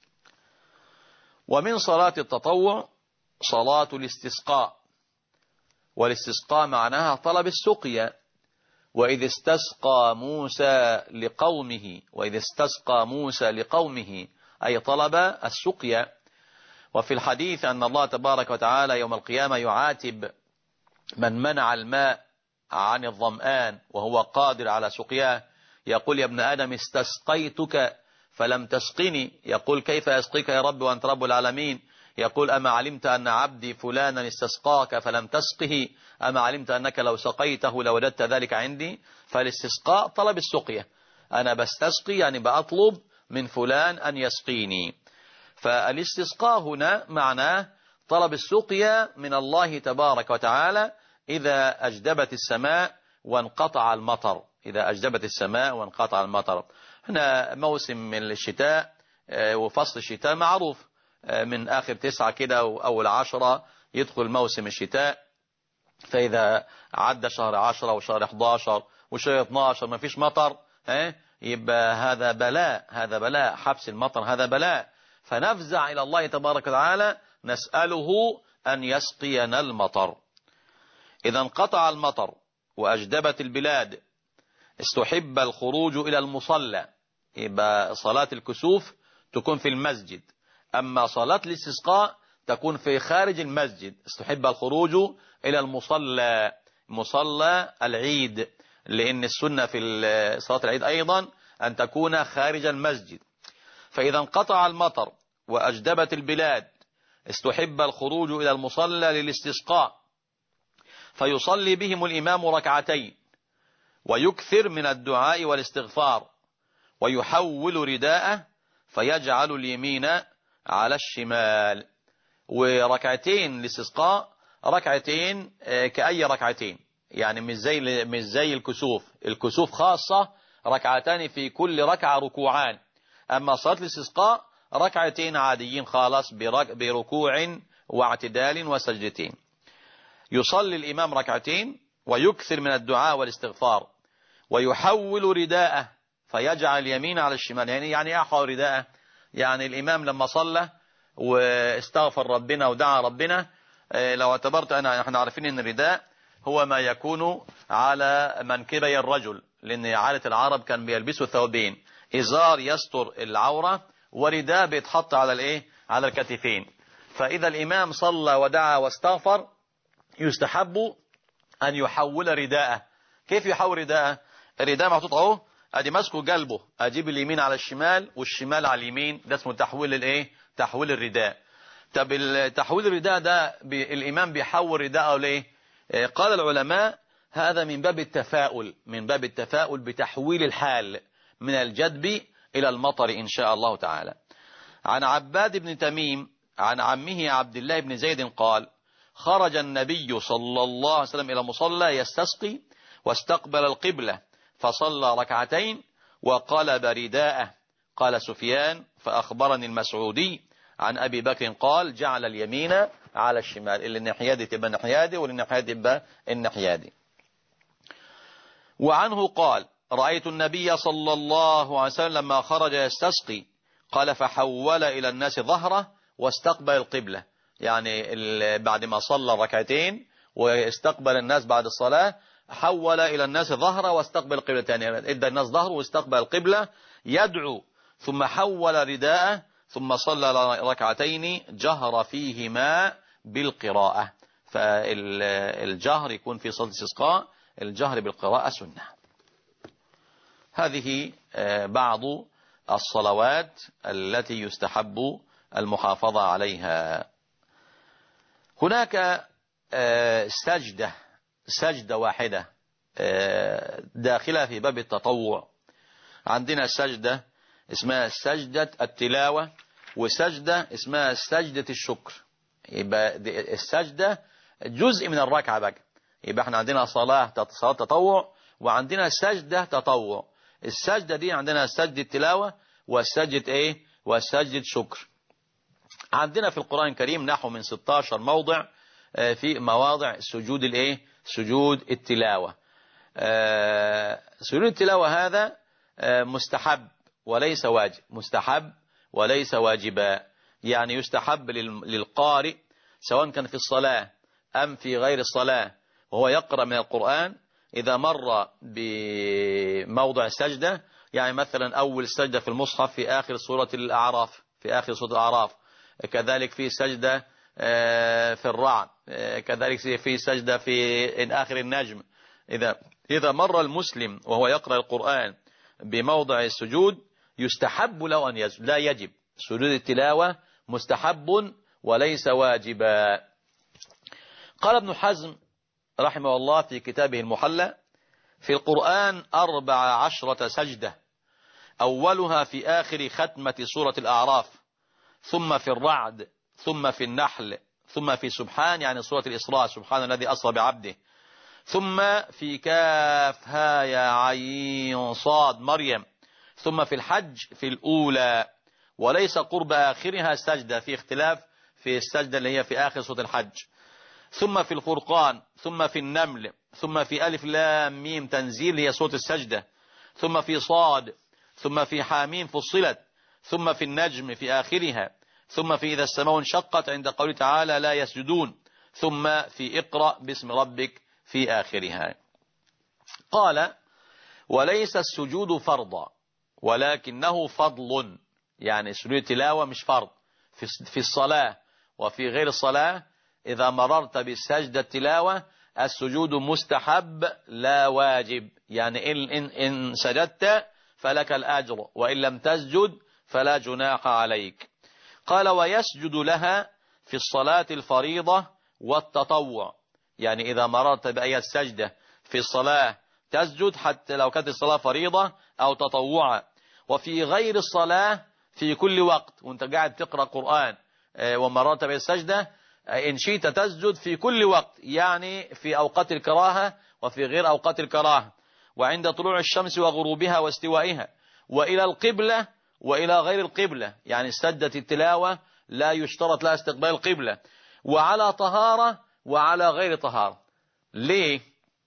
ومن صلاة التطوع صلاة الاستسقاء، والاستسقاء معناها طلب السقيا. وإذ استسقى موسى لقومه وإذ استسقى موسى لقومه أي طلب السقيا. وفي الحديث أن الله تبارك وتعالى يوم القيامة يعاتب من منع الماء عن الظمآن وهو قادر على سقياه، يقول يا ابن آدم استسقيتك فلم تسقني، يقول كيف يسقيك يا رب وأنت رب العالمين، يقول أما علمت أن عبدي فلانا استسقاك فلم تسقه، أما علمت أنك لو سقيته لوجدت ذلك عندي. فالاستسقاء طلب السقيا، أنا بستسقي يعني بأطلب من فلان أن يسقيني. فالاستسقاء هنا معناه طلب السقيا من الله تبارك وتعالى إذا أجدبت السماء وانقطع المطر، إذا أجدبت السماء وانقطع المطر. هنا موسم من الشتاء وفصل الشتاء معروف، من آخر تسعة كده وأول عشرة يدخل موسم الشتاء، فإذا عدى شهر عشرة وشهر احداشر وشهر اتناشر ما فيش مطر، يبقى هذا بلاء، هذا بلاء، حبس المطر هذا بلاء. فنفزع إلى الله تبارك وتعالى نسأله أن يسقينا المطر. إذا انقطع المطر وأجدبت البلاد استحب الخروج إلى المصلى، يبقى صلاة الكسوف تكون في المسجد، أما صلاة الاستسقاء تكون في خارج المسجد. استحب الخروج إلى المصلى، مصلى العيد، لأن السنة في صلاة العيد أيضا أن تكون خارج المسجد. فإذا انقطع المطر وأجدبت البلاد استحب الخروج إلى المصلى للاستسقاء، فيصلي بهم الإمام ركعتين ويكثر من الدعاء والاستغفار، ويحول رداءه فيجعل اليمين على الشمال. وركعتين الاستسقاء ركعتين كأي ركعتين، يعني مش زي مش زي الكسوف، الكسوف خاصة ركعتان في كل ركعة ركوعان، أما صلاة الاستسقاء ركعتين عاديين خالص بركوع واعتدال وسجدتين. يصلي الإمام ركعتين ويكثر من الدعاء والاستغفار، ويحول رداءه فيجعل اليمين على الشمال. يعني يعني يحول رداءه، يعني الإمام لما صلى واستغفر ربنا ودعا ربنا، لو اعتبرت أنا، احنا عارفين ان الرداء هو ما يكون على منكبي الرجل، لأن عادة العرب كان بيلبسوا ثوبين، إزار يستر العورة ورداء بيتحط على الايه، على الكتفين. فإذا الإمام صلى ودعا واستغفر يستحب أن يحول رداءه. كيف يحول رداءه؟ الرداء محطوط اهو، ادي ماسكه قلبه، اجيب اليمين على الشمال والشمال على اليمين، ده اسمه تحويل الايه، تحويل الرداء. طب تحويل الرداء ده الإمام بيحول رداءه ليه؟ قال العلماء هذا من باب التفاؤل، من باب التفاؤل بتحويل الحال من الجدب إلى المطر إن شاء الله تعالى. عن عباد بن تميم عن عمه عبد الله بن زيد قال خرج النبي صلى الله عليه وسلم إلى مصلى يستسقي واستقبل القبلة فصلى ركعتين وقلب رداءه. قال سفيان فأخبرني المسعودي عن أبي بكر قال جعل اليمين على الشمال، اللي النحيادي تبقى النحيادي والنحيادي تبقى النحيادي. وعنه قال رأيت النبي صلى الله عليه وسلم لما خرج يستسقي قال فحول إلى الناس ظهره واستقبل القبلة، يعني بعد ما صلى ركعتين واستقبل الناس بعد الصلاة حول إلى الناس ظهره واستقبل القبلة ثانية، يعني ادى الناس ظهره واستقبل القبلة يدعو، ثم حول رداءه ثم صلى ركعتين جهر فيهما بالقراءة. فالجهر يكون في صلاة الاستسقاء الجهر بالقراءة سنة. هذه بعض الصلوات التي يستحب المحافظة عليها. هناك سجدة سجدة واحدة داخلة في باب التطوع. عندنا سجدة اسمها سجدة التلاوة وسجدة اسمها سجدة الشكر. يبقى السجدة جزء من الركعة بقى. يبقى احنا عندنا صلاة صلاة تطوع وعندنا سجدة تطوع. السجدة دي عندنا سجدة تلاوة والسجدة ايه والسجدة شكر. عندنا في القرآن الكريم نحو من ستة عشر موضع في مواضع سجود الايه سجود التلاوة. سجود التلاوة هذا مستحب وليس واجب، مستحب وليس واجبا. يعني يستحب للقارئ سواء كان في الصلاة أم في غير الصلاة وهو يقرأ من القرآن إذا مر بموضع السجدة، يعني مثلا أول سجدة في المصحف في آخر سورة الأعراف في آخر سورة الأعراف، كذلك في سجدة في الرعد، كذلك في سجدة في آخر النجم. إذا إذا مر المسلم وهو يقرأ القرآن بموضع السجود يستحب له أن يسجد، لا يجب. سجود التلاوة مستحب وليس واجبا. قال ابن حزم رحمه الله في كتابه المحلى في القرآن أربع عشرة سجدة، أولها في آخر ختمة سورة الأعراف، ثم في الرعد، ثم في النحل، ثم في سبحان يعني سورة الإسراء سبحان الذي أسرى بعبده، ثم في كاف ها يا عين صاد مريم، ثم في الحج في الأولى، وليس قرب آخرها سجدة، في اختلاف في السجدة اللي هي في آخر سورة الحج، ثم في الفرقان، ثم في النمل، ثم في ألف لام ميم تنزيل هي سورة السجدة، ثم في صاد، ثم في حاميم فصلت، ثم في النجم في آخرها، ثم في إذا السماء انشقت عند قوله تعالى لا يسجدون، ثم في اقرأ باسم ربك في آخرها. قال وليس السجود فرضا ولكنه فضل، يعني سجود التلاوة مش فرض في الصلاة وفي غير الصلاة. إذا مررت بالسجدة التلاوة السجود مستحب لا واجب، يعني إن, إن, إن سجدت فلك الأجر وإن لم تسجد فلا جناح عليك. قال ويسجد لها في الصلاة الفريضة والتطوع، يعني إذا مررت بأي سجدة في الصلاة تسجد حتى لو كانت الصلاة فريضة أو تطوعا، وفي غير الصلاة في كل وقت وانت قاعد تقرأ قرآن ومررت بأي السجدة إن شئت تسجد في كل وقت، يعني في أوقات الكراهة وفي غير أوقات الكراهة، وعند طلوع الشمس وغروبها واستوائها، وإلى القبلة وإلى غير القبلة، يعني سجدة التلاوة لا يشترط لها استقبال القبلة، وعلى طهارة وعلى غير طهارة. ليه؟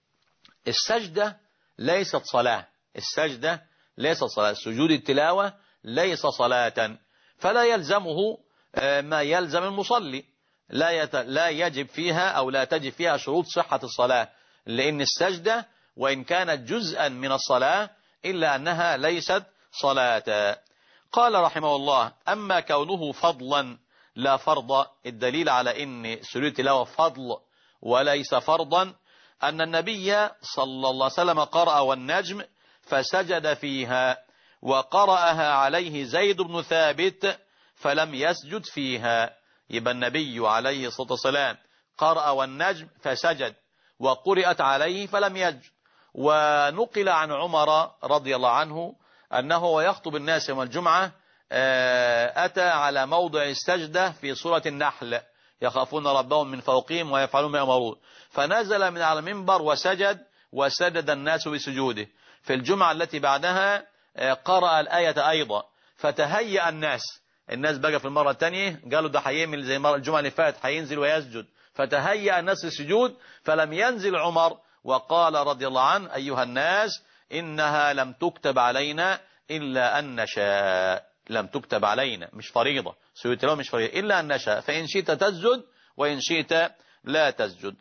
السجدة ليست صلاة، السجدة ليست صلاة، سجود التلاوة ليس صلاة، فلا يلزمه ما يلزم المصلي، لا يت... لا يجب فيها أو لا تجب فيها شروط صحة الصلاة، لأن السجدة وإن كانت جزءا من الصلاة إلا أنها ليست صلاة. قال رحمه الله أما كونه فضلا لا فرض، الدليل على أن سجود التلاوة فضل وليس فرضا أن النبي صلى الله عليه وسلم قرأ والنجم فسجد فيها، وقرأها عليه زيد بن ثابت فلم يسجد فيها. يبقى النبي عليه الصلاة والسلام قرأ والنجم فسجد وقرأت عليه فلم يسجد. ونقل عن عمر رضي الله عنه أنه ويخطب الناس يوم الجمعة أتى على موضع السجدة في سورة النحل، يخافون ربهم من فوقهم ويفعلون ما يأمرون. فنزل من على المنبر وسجد، وسجد الناس بسجوده. في الجمعة التي بعدها قرأ الآية أيضا، فتهيأ الناس الناس بقى في المرة الثانية قالوا ده هيعمل زي مرة الجمعة اللي فاتت، هينزل ويسجد، فتهيأ الناس للسجود، فلم ينزل عمر وقال رضي الله عنه: أيها الناس إنها لم تكتب علينا إلا أن نشاء. لم تكتب علينا، مش فريضة، سجود التلاوة مش فريضة، إلا أن نشاء، فإن شئت تسجد وإن شئت لا تسجد.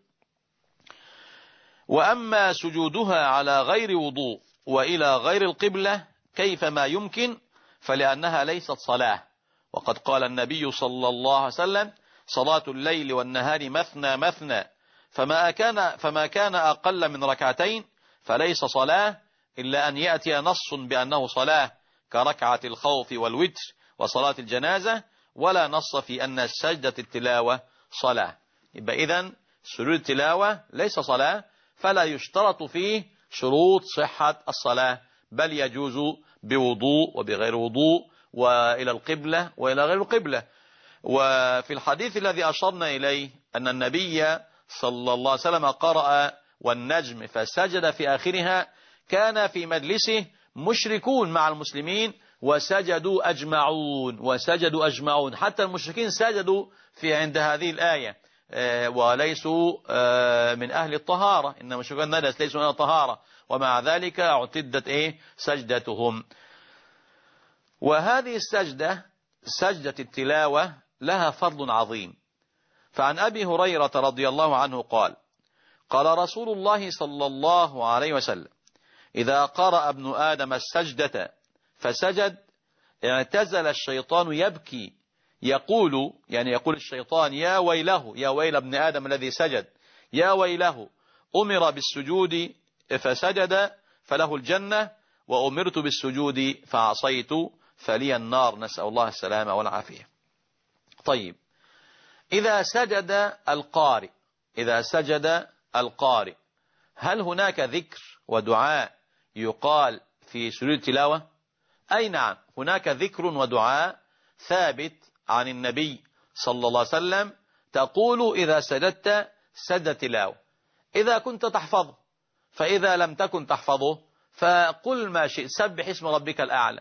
وأما سجودها على غير وضوء وإلى غير القبلة كيفما يمكن فلأنها ليست صلاة، وقد قال النبي صلى الله عليه وسلم: صلاة الليل والنهار مثنى مثنى، فما كان, فما كان أقل من ركعتين فليس صلاة، إلا أن يأتي نص بأنه صلاة كركعة الخوف والوتر وصلاة الجنازة، ولا نص في أن سجدة التلاوة صلاة. يبقى إذن سجود التلاوة ليس صلاة، فلا يشترط فيه شروط صحة الصلاة، بل يجوز بوضوء وبغير وضوء وإلى القبلة وإلى غير القبلة. وفي الحديث الذي أشرنا إليه أن النبي صلى الله عليه وسلم قرأ والنجم فسجد في آخرها، كان في مجلسه مشركون مع المسلمين وسجدوا أجمعون وسجدوا أجمعون حتى المشركين سجدوا في عند هذه الآية، وليسوا من أهل الطهارة، إن المشركين نجس ليسوا من أهل الطهارة، ومع ذلك اعتدت إيه سجدتهم. وهذه السجدة سجدة التلاوة لها فضل عظيم. فعن أبي هريرة رضي الله عنه قال: قال رسول الله صلى الله عليه وسلم: إذا قرأ ابن آدم السجدة فسجد اعتزل الشيطان يبكي يقول، يعني يقول الشيطان: يا ويله، يا ويل ابن آدم الذي سجد، يا ويله، أمر بالسجود فسجد فله الجنة، وأمرت بالسجود فعصيت فلي النار، نسأل الله السلامة والعافية. طيب، إذا سجد القارئ إذا سجد القارئ هل هناك ذكر ودعاء يقال في سجود التلاوة؟ أي نعم، هناك ذكر ودعاء ثابت عن النبي صلى الله عليه وسلم، تقول إذا سجدت سجد تلاوة إذا كنت تحفظه، فإذا لم تكن تحفظه فقل ما شئت، سبح اسم ربك الأعلى،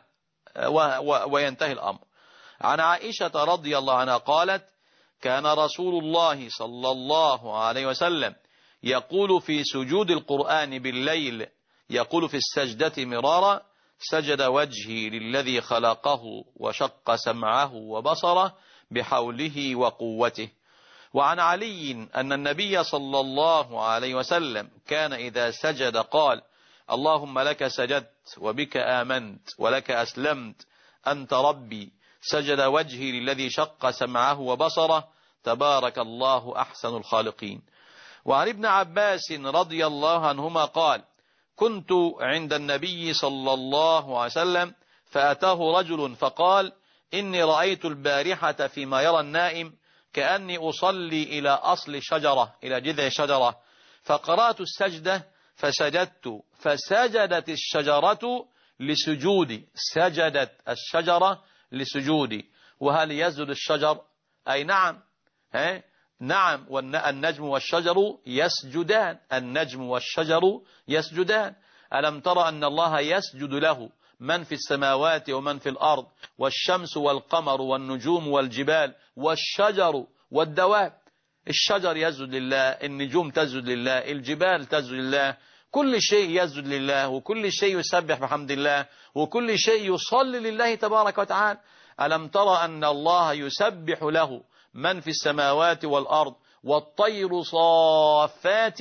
وينتهي الأمر. عن عائشة رضي الله عنها قالت: كان رسول الله صلى الله عليه وسلم يقول في سجود القرآن بالليل، يقول في السجدة مرارا: سجد وجهي للذي خلقه وشق سمعه وبصره بحوله وقوته. وعن علي أن النبي صلى الله عليه وسلم كان إذا سجد قال: اللهم لك سجدت وبك آمنت ولك أسلمت أنت ربي، سجد وجهي للذي شق سمعه وبصره، تبارك الله أحسن الخالقين. وعن ابن عباس رضي الله عنهما قال: كنت عند النبي صلى الله عليه وسلم فأتاه رجل فقال: إني رأيت البارحة فيما يرى النائم كأني أصلي إلى أصل شجرة، إلى جذع شجرة، فقرأت السجدة فسجدت، فسجدت الشجرة لسجودي، سجدت الشجرة لسجودي. وهل يسجد الشجر؟ أي نعم، ها؟ نعم، والنجم والشجر يسجدان، النجم والشجر يسجدان. ألم ترى أن الله يسجد له من في السماوات ومن في الأرض، والشمس والقمر والنجوم والجبال والشجر والدواب. الشجر يسجد لله، النجوم تسجد لله، الجبال تسجد لله، كل شيء يسجد لله، وكل شيء يسبح بحمد الله، وكل شيء يصلي لله تبارك وتعالى. ألم ترى أن الله يسبح له من في السماوات والأرض والطير صافات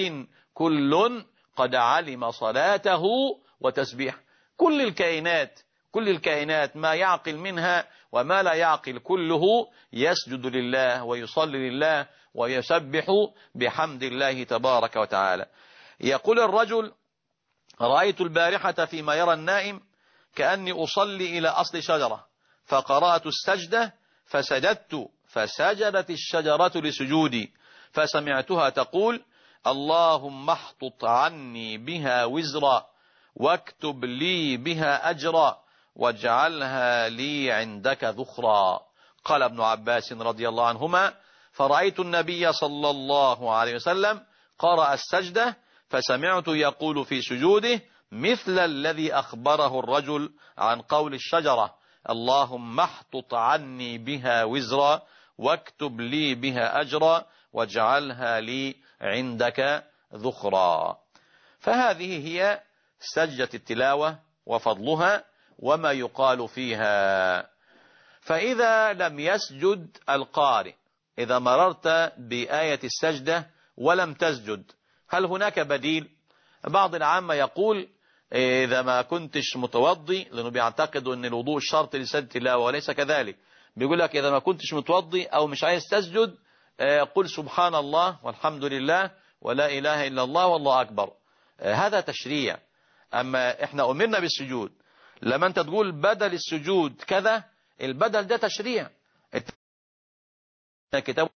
كل قد علم صلاته وتسبيح. كل الكائنات كل الكائنات ما يعقل منها وما لا يعقل كله يسجد لله ويصلي لله ويسبح بحمد الله تبارك وتعالى. يقول الرجل: رأيت البارحة فيما يرى النائم كأني أصلي إلى أصل شجرة، فقرأت السجدة فسجدت، فسجدت الشجرة لسجودي، فسمعتها تقول: اللهم احطط عني بها وزرا واكتب لي بها أجرا واجعلها لي عندك ذخرا. قال ابن عباس رضي الله عنهما: فرأيت النبي صلى الله عليه وسلم قرأ السجدة فسمعت يقول في سجوده مثل الذي أخبره الرجل عن قول الشجرة: اللهم احطط عني بها وزرا واكتب لي بها أجرا واجعلها لي عندك ذخرا. فهذه هي سجدة التلاوة وفضلها وما يقال فيها. فإذا لم يسجد القارئ، إذا مررت بآية السجدة ولم تسجد، هل هناك بديل؟ بعض العامة يقول إذا ما كنتش متوضي، لأنه بيعتقدوا أن الوضوء شرط لسجد التلاوة، وليس كذلك. بيقول لك إذا ما كنتش متوضي أو مش عايز تسجد، قل سبحان الله والحمد لله ولا إله إلا الله والله أكبر. هذا تشريع. أما إحنا أمرنا بالسجود، لما أنت تقول بدل السجود كذا، البدل ده تشريع. الكتاب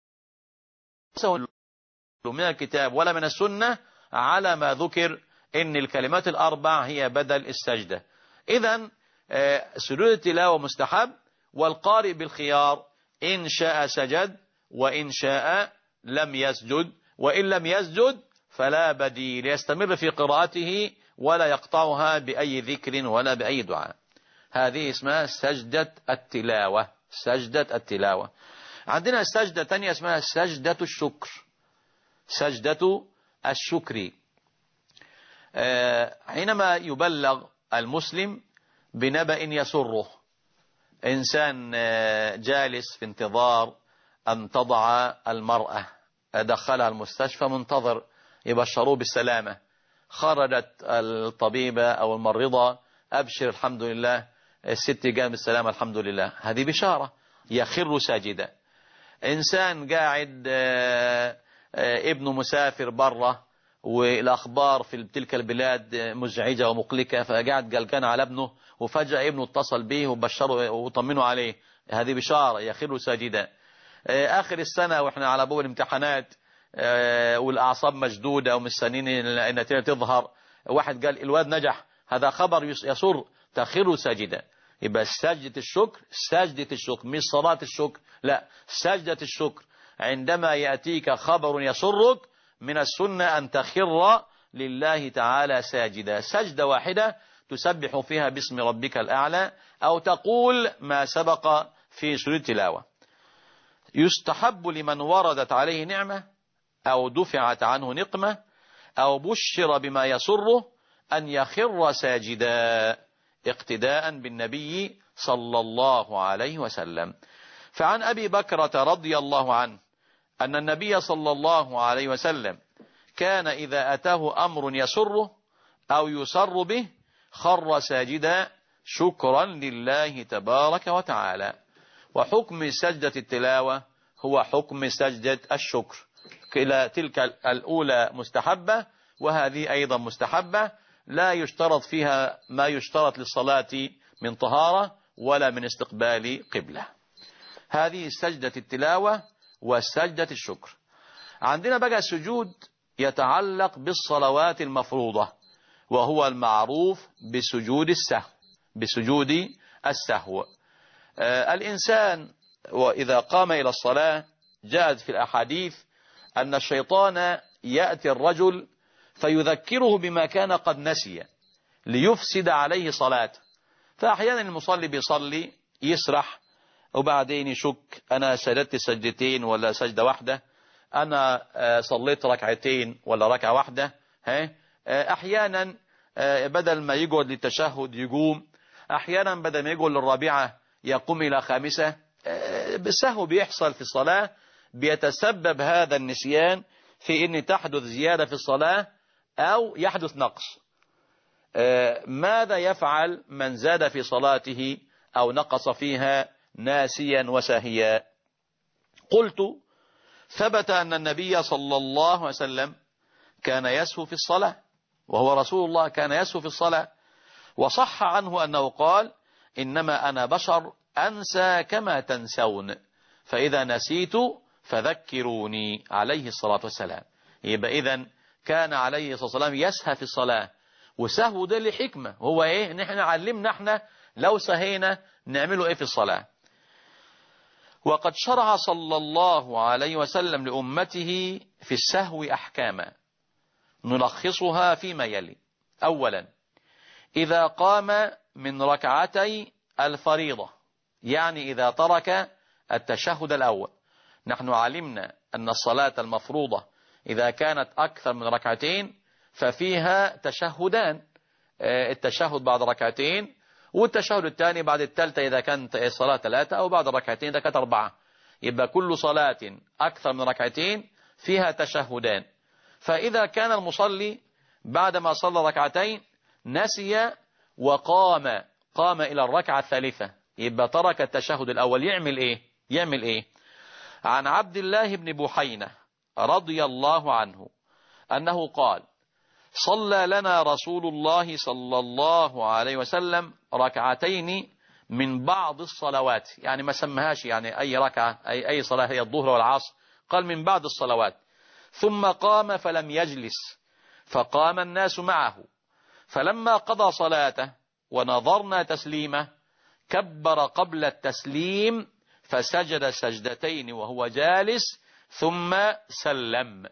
من الكتاب ولا من السنة على ما ذكر إن الكلمات الأربع هي بدل السجدة. إذن سجود التلاوة مستحب، والقارئ بالخيار، إن شاء سجد وإن شاء لم يسجد، وإن لم يسجد فلا بديل، يستمر في قراءته ولا يقطعها بأي ذكر ولا بأي دعاء. هذه اسمها سجدة التلاوة. سجدة التلاوة. عندنا سجدة تانية اسمها سجدة الشكر. سجدة الشكر حينما يبلغ المسلم بنبأ يسره. إنسان جالس في انتظار أن تضع المرأة، دخلها المستشفى منتظر يبشروه بالسلامة، خرجت الطبيبة أو الممرضة: أبشر الحمد لله، الست جاء بالسلامة الحمد لله. هذه بشارة، يخر ساجدا. إنسان قاعد ابنه مسافر برة والأخبار في تلك البلاد مزعجة ومقلقة، فقاعد قلقان على ابنه، وفجأة ابنه اتصل به وبشره وطمنه عليه، هذه بشارة، يخر ساجدا. آخر السنة وإحنا على أبواب الامتحانات والأعصاب مشدودة ومستنين النتيجة تظهر، واحد قال الواد نجح، هذا خبر يسر، تخر ساجدا. يبقى سجدة الشكر، سجدة الشكر مش صلاة الشكر، لا، سجدة الشكر. عندما يأتيك خبر يسرك من السنة أن تخر لله تعالى ساجدا، سجدة واحدة تسبح فيها باسم ربك الأعلى، أو تقول ما سبق في سورة التلاوة. يستحب لمن وردت عليه نعمة أو دفعت عنه نقمة أو بشر بما يسره أن يخر ساجدا اقتداء بالنبي صلى الله عليه وسلم. فعن أبي بكرة رضي الله عنه أن النبي صلى الله عليه وسلم كان إذا أتاه أمر يسره أو يسر به خر ساجدا شكرا لله تبارك وتعالى. وحكم سجدة التلاوة هو حكم سجدة الشكر. كلا تلك الأولى مستحبة وهذه أيضا مستحبة، لا يشترط فيها ما يشترط للصلاة من طهارة ولا من استقبال قبلة. هذه سجدة التلاوة وسجدة الشكر. عندنا بقى سجود يتعلق بالصلوات المفروضة، وهو المعروف بسجود السهو. بسجود السهو آه الإنسان وإذا قام إلى الصلاة جاءت في الأحاديث أن الشيطان يأتي الرجل فيذكره بما كان قد نسي ليفسد عليه صلاة. فأحيانا المصلي بيصلي يسرح وبعدين يشك، أنا سجدت سجدتين ولا سجدة واحدة، أنا صليت ركعتين ولا ركعة واحدة. أحيانا بدل ما يقعد للتشهد يقوم، أحيانا بدل ما يقعد للرابعة يقوم إلى خامسة. بالسهو بيحصل في الصلاة، بيتسبب هذا النسيان في أن تحدث زيادة في الصلاة أو يحدث نقص. ماذا يفعل من زاد في صلاته أو نقص فيها ناسيا وساهيا؟ قلت: ثبت أن النبي صلى الله عليه وسلم كان يسهو في الصلاة، وهو رسول الله كان يسهو في الصلاة، وصح عنه أنه قال: إنما أنا بشر أنسى كما تنسون، فإذا نسيت فذكروني، عليه الصلاة والسلام. يبقى إذن كان عليه الصلاة والسلام يسهى في الصلاة، وسهو ده لحكمة، هو إيه؟ نحن علمنا احنا لو سهينا نعمله إيه في الصلاة. وقد شرع صلى الله عليه وسلم لأمته في السهو أحكاما نلخصها فيما يلي. أولا، إذا قام من ركعتي الفريضة، يعني إذا ترك التشهد الأول. نحن علمنا أن الصلاة المفروضة إذا كانت أكثر من ركعتين ففيها تشهدان، التشهد بعد ركعتين والتشهد الثاني بعد الثالثة إذا كانت الصلاة ثلاثة، أو بعد ركعتين إذا كانت أربعة. يبقى كل صلاة أكثر من ركعتين فيها تشهدان. فإذا كان المصلي بعدما صلى ركعتين نسي وقام قام إلى الركعة الثالثة، يبقى ترك التشهد الأول، يعمل إيه؟ يعمل إيه؟ عن عبد الله بن بحينة رضي الله عنه أنه قال: صلى لنا رسول الله صلى الله عليه وسلم ركعتين من بعض الصلوات، يعني ما سمهاش يعني أي ركعة أي أي صلاة، هي الظهر والعصر، قال من بعض الصلوات. ثم قام فلم يجلس، فقام الناس معه، فلما قضى صلاته ونظرنا تسليمه كبر قبل التسليم فسجد سجدتين وهو جالس ثم سلم.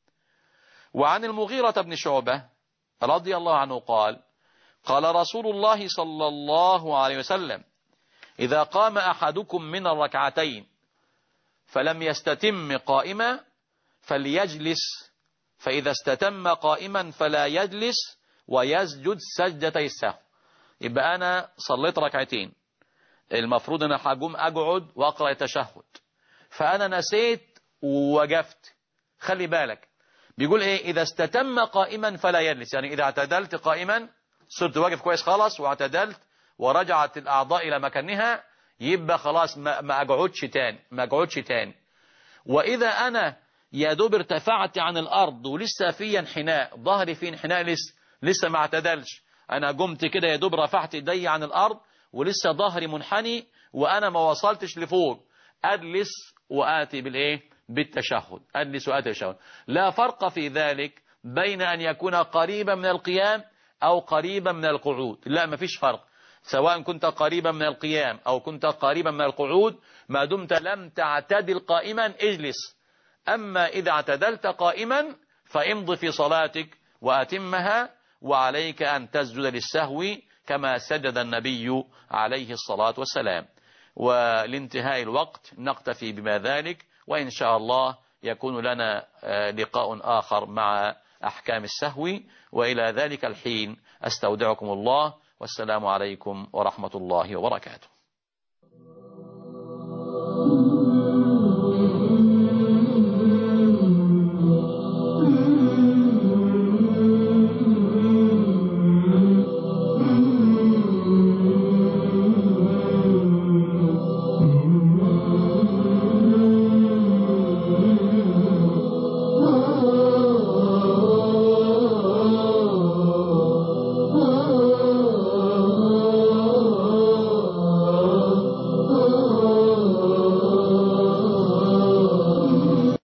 وعن المغيرة بن شعبة رضي الله عنه قال: قال رسول الله صلى الله عليه وسلم: إذا قام أحدكم من الركعتين فلم يستتم قائما فليجلس، فإذا استتم قائما فلا يجلس ويسجد سجدتي السهو. يبقى أنا صليت ركعتين، المفروض أنا هقوم أقعد وأقرأ التشهد، فأنا نسيت ووقفت. خلي بالك بيقول إيه؟ إذا استتم قائما فلا يجلس، يعني إذا اعتدلت قائما صرت واقف كويس خلاص واعتدلت ورجعت الأعضاء إلى مكانها، يبقى خلاص ما, ما أقعدش تاني ما أقعدش تاني. وإذا أنا يا دوب ارتفعت عن الأرض ولسه في انحناء، ظهري في انحناء لسه لسه ما اعتدلش، أنا قمت كده يا دوب رفعت يدي عن الأرض ولسه ظهري منحني وأنا ما وصلتش لفوق، أجلس وآتي بالإيه؟ بالتشهد، أجلس وآتي بالتشهد. لا فرق في ذلك بين أن يكون قريبا من القيام أو قريبا من القعود، لا ما فيش فرق، سواء كنت قريبا من القيام أو كنت قريبا من القعود، ما دمت لم تعتدل قائما اجلس. أما إذا اعتدلت قائما فامض في صلاتك وأتمها، وعليك أن تسجد للسهو كما سجد النبي عليه الصلاة والسلام. ولانتهاء الوقت نقتفي بما ذلك، وإن شاء الله يكون لنا لقاء آخر مع أحكام السهو. وإلى ذلك الحين أستودعكم الله، والسلام عليكم ورحمة الله وبركاته.